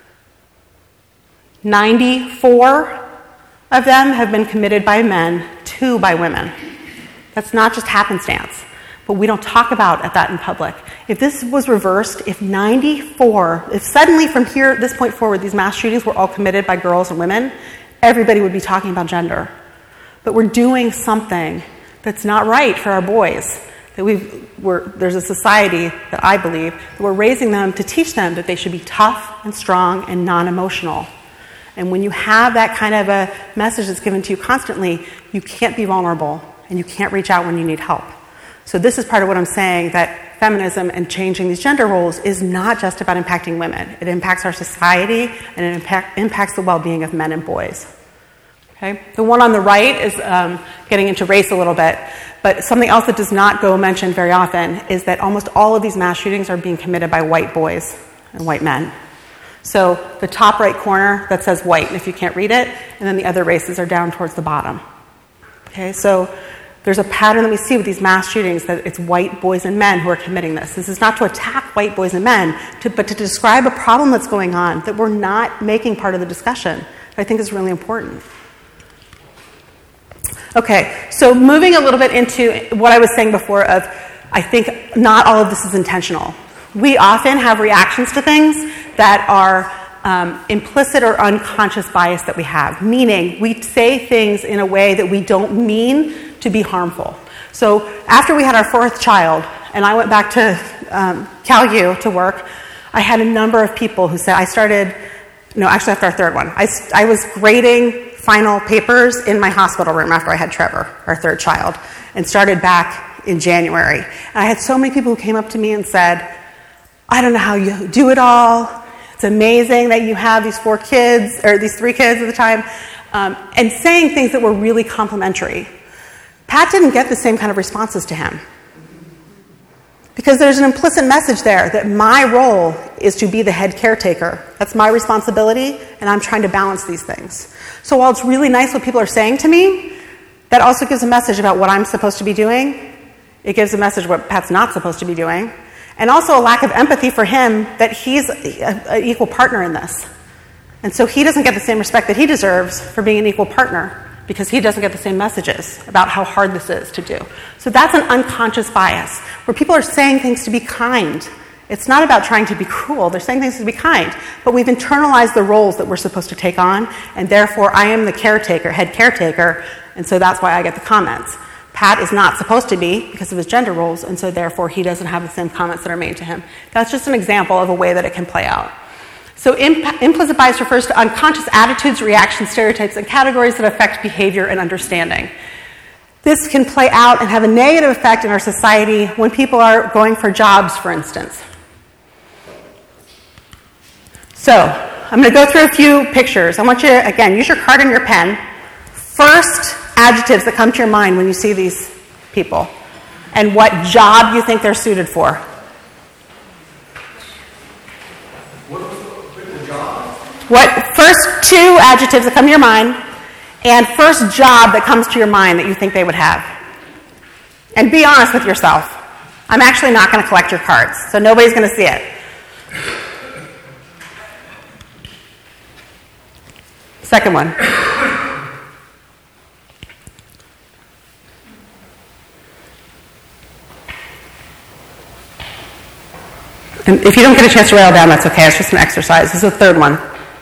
ninety-four of them have been committed by men, two by women. That's not just happenstance, but we don't talk about that in public. If this was reversed, if ninety-four, if suddenly from here, this point forward, these mass shootings were all committed by girls and women, everybody would be talking about gender. But we're doing something that's not right for our boys. That we've, we're, there's a society that I believe that we're raising them to teach them that they should be tough and strong and non-emotional. And when you have that kind of a message that's given to you constantly, you can't be vulnerable. And you can't reach out when you need help. So this is part of what I'm saying, that feminism and changing these gender roles is not just about impacting women. It impacts our society, and it impact, impacts the well-being of men and boys. Okay? The one on the right is um, getting into race a little bit, but something else that does not go mentioned very often is that almost all of these mass shootings are being committed by white boys and white men. So the top right corner, that says white, if you can't read it, and then the other races are down towards the bottom. Okay, so there's a pattern that we see with these mass shootings that it's white boys and men who are committing this. This is not to attack white boys and men, to, but to describe a problem that's going on that we're not making part of the discussion. I think is really important. Okay, so moving a little bit into what I was saying before of, I think not all of this is intentional. We often have reactions to things that are Um, implicit or unconscious bias that we have, meaning we say things in a way that we don't mean to be harmful. So after we had our fourth child, and I went back to um, Cal U to work, I had a number of people who said, I started, no, actually after our third one, I, I was grading final papers in my hospital room after I had Trevor, our third child, and started back in January. And I had so many people who came up to me and said, I don't know how you do it all. It's amazing that you have these four kids, or these three kids at the time, um, and saying things that were really complimentary. Pat didn't get the same kind of responses to him. Because there's an implicit message there that my role is to be the head caretaker. That's my responsibility, and I'm trying to balance these things. So while it's really nice what people are saying to me, that also gives a message about what I'm supposed to be doing. It gives a message what Pat's not supposed to be doing. And also a lack of empathy for him that he's an equal partner in this. And so he doesn't get the same respect that he deserves for being an equal partner because he doesn't get the same messages about how hard this is to do. So that's an unconscious bias where people are saying things to be kind. It's not about trying to be cruel. They're saying things to be kind. But we've internalized the roles that we're supposed to take on, and therefore I am the caretaker, head caretaker, and so that's why I get the comments. Pat is not supposed to be because of his gender roles, and so therefore he doesn't have the same comments that are made to him. That's just an example of a way that it can play out. So imp- implicit bias refers to unconscious attitudes, reactions, stereotypes, and categories that affect behavior and understanding. This can play out and have a negative effect in our society when people are going for jobs, for instance. So, I'm going to go through a few pictures. I want you to, again, use your card and your pen. First, adjectives that come to your mind when you see these people, and what job you think they're suited for. What was the job? What first two adjectives that come to your mind, and first job that comes to your mind that you think they would have. And be honest with yourself. I'm actually not going to collect your cards, so nobody's going to see it. Second one. And if you don't get a chance to write it down, that's okay. It's just an exercise. This is the third one.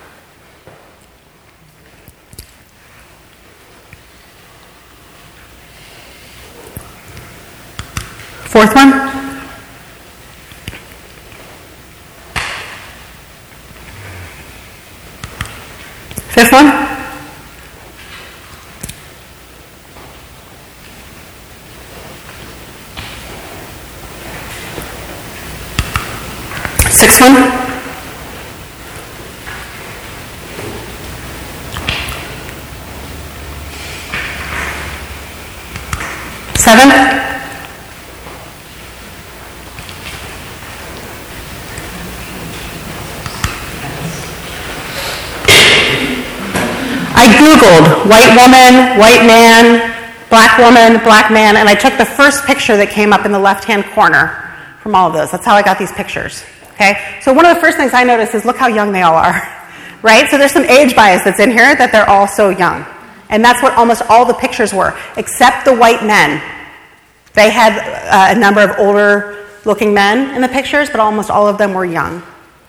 Fourth one. Fifth one. Sixth one. Seven. I Googled white woman, white man, black woman, black man, and I took the first picture that came up in the left-hand corner from all of those. That's how I got these pictures. Okay? So one of the first things I noticed is look how young they all are. Right? So there's some age bias that's in here that they're all so young. And that's what almost all the pictures were, except the white men. They had uh, a number of older-looking men in the pictures, but almost all of them were young.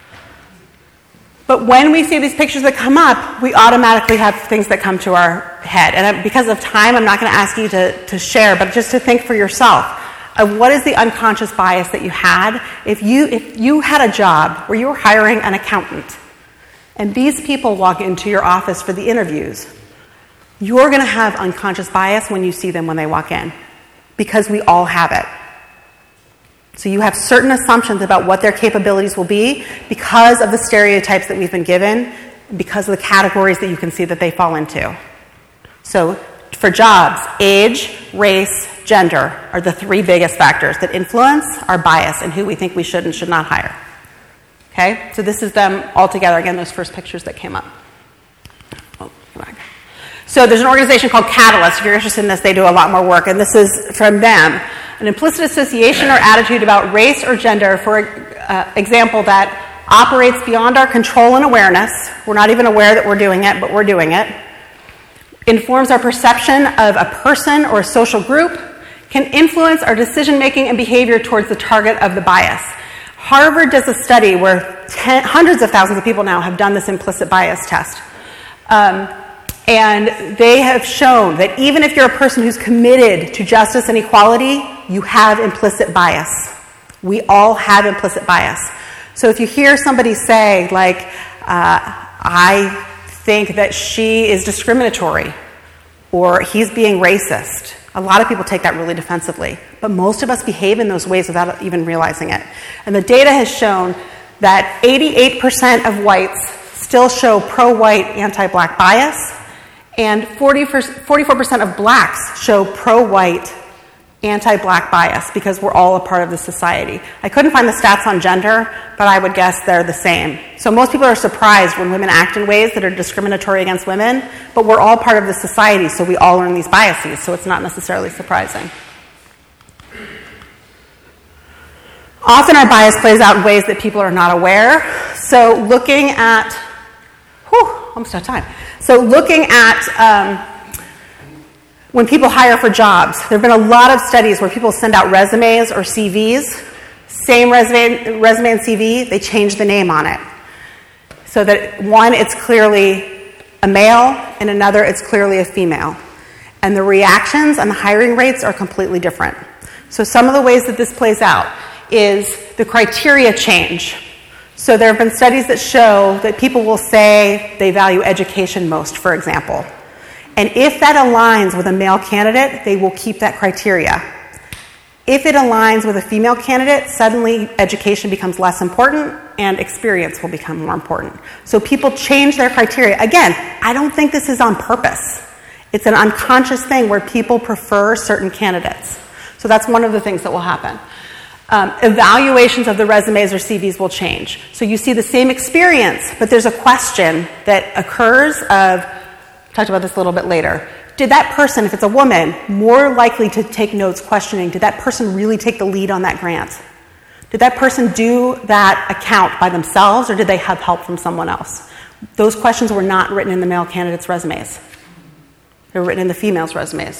But when we see these pictures that come up, we automatically have things that come to our head. And because of time, I'm not going to ask you to, to share, but just to think for yourself of what is the unconscious bias that you had if you, if you had a job where you were hiring an accountant, and these people walk into your office for the interviews. You're going to have unconscious bias when you see them when they walk in, because we all have it. So you have certain assumptions about what their capabilities will be because of the stereotypes that we've been given, because of the categories that you can see that they fall into. So for jobs, age, race, gender are the three biggest factors that influence our bias and who we think we should and should not hire. Okay? So this is them all together. Again, those first pictures that came up. Oh, come back. So there's an organization called Catalyst. If you're interested in this, they do a lot more work, and this is from them. An implicit association or attitude about race or gender, for uh, example, that operates beyond our control and awareness. We're not even aware that we're doing it, but we're doing it. Informs our perception of a person or a social group, can influence our decision-making and behavior towards the target of the bias. Harvard does a study where ten, hundreds of thousands of people now have done this implicit bias test. Um, And they have shown that even if you're a person who's committed to justice and equality, you have implicit bias. We all have implicit bias. So if you hear somebody say, like, uh, I think that she is discriminatory, or he's being racist, a lot of people take that really defensively. But most of us behave in those ways without even realizing it. And the data has shown that eighty-eight percent of whites still show pro-white, anti-black bias, and forty-four percent of blacks show pro-white, anti-black bias, because we're all a part of the society. I couldn't find the stats on gender, but I would guess they're the same. So most people are surprised when women act in ways that are discriminatory against women, but we're all part of the society, so we all learn these biases, so it's not necessarily surprising. Often our bias plays out in ways that people are not aware. So looking at, whew, almost out of time. So looking at um, when people hire for jobs, there have been a lot of studies where people send out resumes or C Vs. Same resume, resume and C V, they change the name on it. So that one, it's clearly a male, and another, it's clearly a female. And the reactions and the hiring rates are completely different. So some of the ways that this plays out is the criteria change. So there have been studies that show that people will say they value education most, for example. And if that aligns with a male candidate, they will keep that criteria. If it aligns with a female candidate, suddenly education becomes less important and experience will become more important. So people change their criteria. Again, I don't think this is on purpose. It's an unconscious thing where people prefer certain candidates. So that's one of the things that will happen. Um, evaluations of the resumes or C Vs will change. So you see the same experience, but there's a question that occurs of, talked about this a little bit later, did that person, if it's a woman, more likely to take notes questioning, did that person really take the lead on that grant? Did that person do that account by themselves, or did they have help from someone else? Those questions were not written in the male candidates' resumes. They were written in the females' resumes.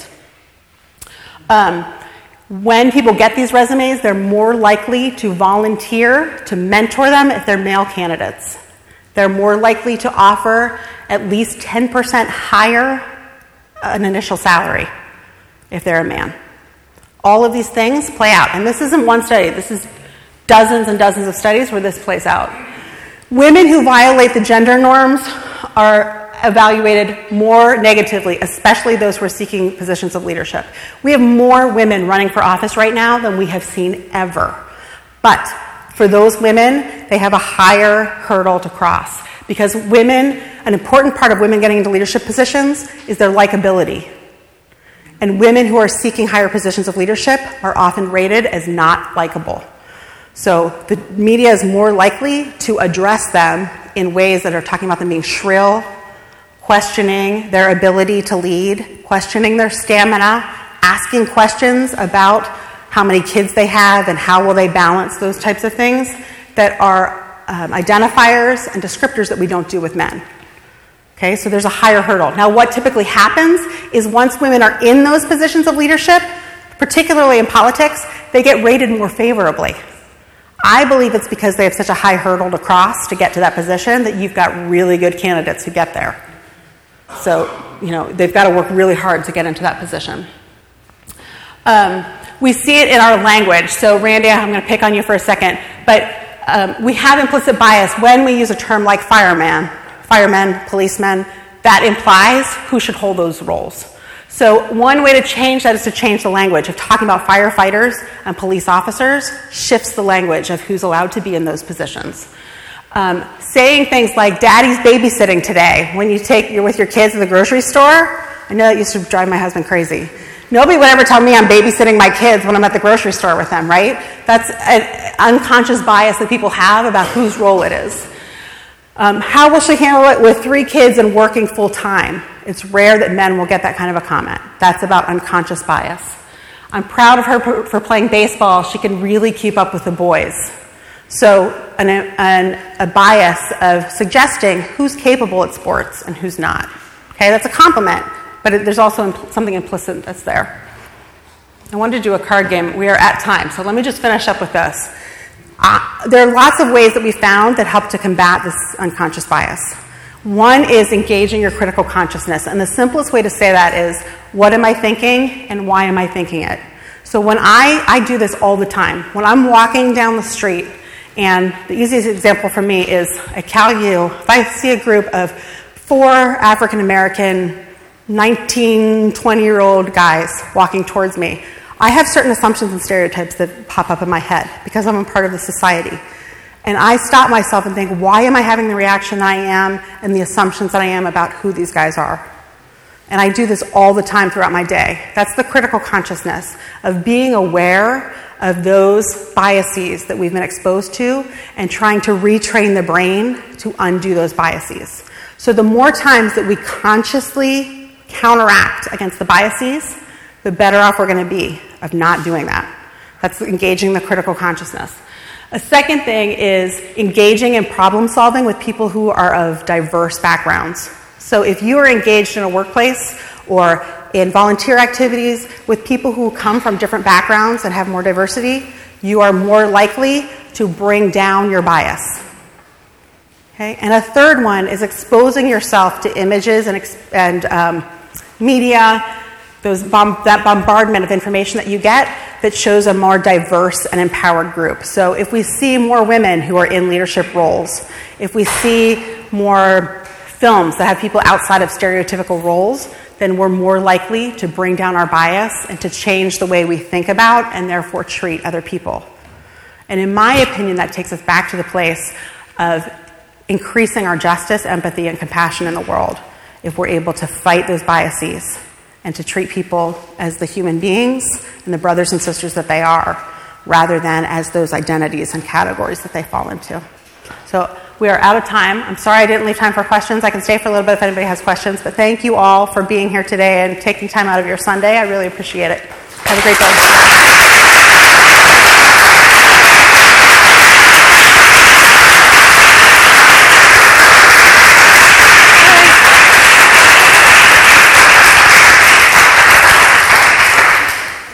Um, when people get these resumes, they're more likely to volunteer to mentor them if they're male candidates. They're more likely to offer at least ten percent higher an initial salary if they're a man. All of these things play out. And this isn't one study. This is dozens and dozens of studies where this plays out. Women who violate the gender norms are evaluated more negatively, especially those who are seeking positions of leadership. We have more women running for office right now than we have seen ever. But for those women, they have a higher hurdle to cross. Because women, an important part of women getting into leadership positions is their likability. And women who are seeking higher positions of leadership are often rated as not likable. So the media is more likely to address them in ways that are talking about them being shrill, questioning their ability to lead, questioning their stamina, asking questions about how many kids they have and how will they balance those types of things that are Um, identifiers and descriptors that we don't do with men. Okay, so there's a higher hurdle. Now, what typically happens is once women are in those positions of leadership, particularly in politics, they get rated more favorably. I believe it's because they have such a high hurdle to cross to get to that position that you've got really good candidates who get there. So, you know, they've got to work really hard to get into that position. Um, we see it in our language. So, Randy, I'm going to pick on you for a second, but Um, we have implicit bias when we use a term like fireman, firemen, policemen, that implies who should hold those roles. So one way to change that is to change the language of talking about firefighters and police officers shifts the language of who's allowed to be in those positions. Um, saying things like, Daddy's babysitting today, when you take, you're with your kids at the grocery store, I know that used to drive my husband crazy. Nobody would ever tell me I'm babysitting my kids when I'm at the grocery store with them, right? That's an unconscious bias that people have about whose role it is. Um, how will she handle it with three kids and working full time? It's rare that men will get that kind of a comment. That's about unconscious bias. I'm proud of her for playing baseball. She can really keep up with the boys. So an, an, a bias of suggesting who's capable at sports and who's not. Okay, that's a compliment. But it, there's also impl- something implicit that's there. I wanted to do a card game. We are at time, so let me just finish up with this. Uh, there are lots of ways that we found that help to combat this unconscious bias. One is engaging your critical consciousness, and the simplest way to say that is, what am I thinking and why am I thinking it? So when I, I do this all the time. When I'm walking down the street, and the easiest example for me is at Cal U, if I see a group of four African American nineteen, twenty-year-old guys walking towards me, I have certain assumptions and stereotypes that pop up in my head because I'm a part of the society. And I stop myself and think, why am I having the reaction that I am and the assumptions that I am about who these guys are? And I do this all the time throughout my day. That's the critical consciousness of being aware of those biases that we've been exposed to and trying to retrain the brain to undo those biases. So the more times that we consciously counteract against the biases, the better off we're going to be of not doing that. That's engaging the critical consciousness. A second thing is engaging in problem solving with people who are of diverse backgrounds. So if you are engaged in a workplace or in volunteer activities with people who come from different backgrounds and have more diversity, you are more likely to bring down your bias. Okay? And a third one is exposing yourself to images and, and um, media, those bomb, that bombardment of information that you get that shows a more diverse and empowered group. So if we see more women who are in leadership roles, if we see more films that have people outside of stereotypical roles, then we're more likely to bring down our bias and to change the way we think about and therefore treat other people. And in my opinion, that takes us back to the place of increasing our justice, empathy, and compassion in the world if we're able to fight those biases and to treat people as the human beings and the brothers and sisters that they are, rather than as those identities and categories that they fall into. So we are out of time. I'm sorry I didn't leave time for questions. I can stay for a little bit if anybody has questions, but thank you all for being here today and taking time out of your Sunday. I really appreciate it. Have a great day.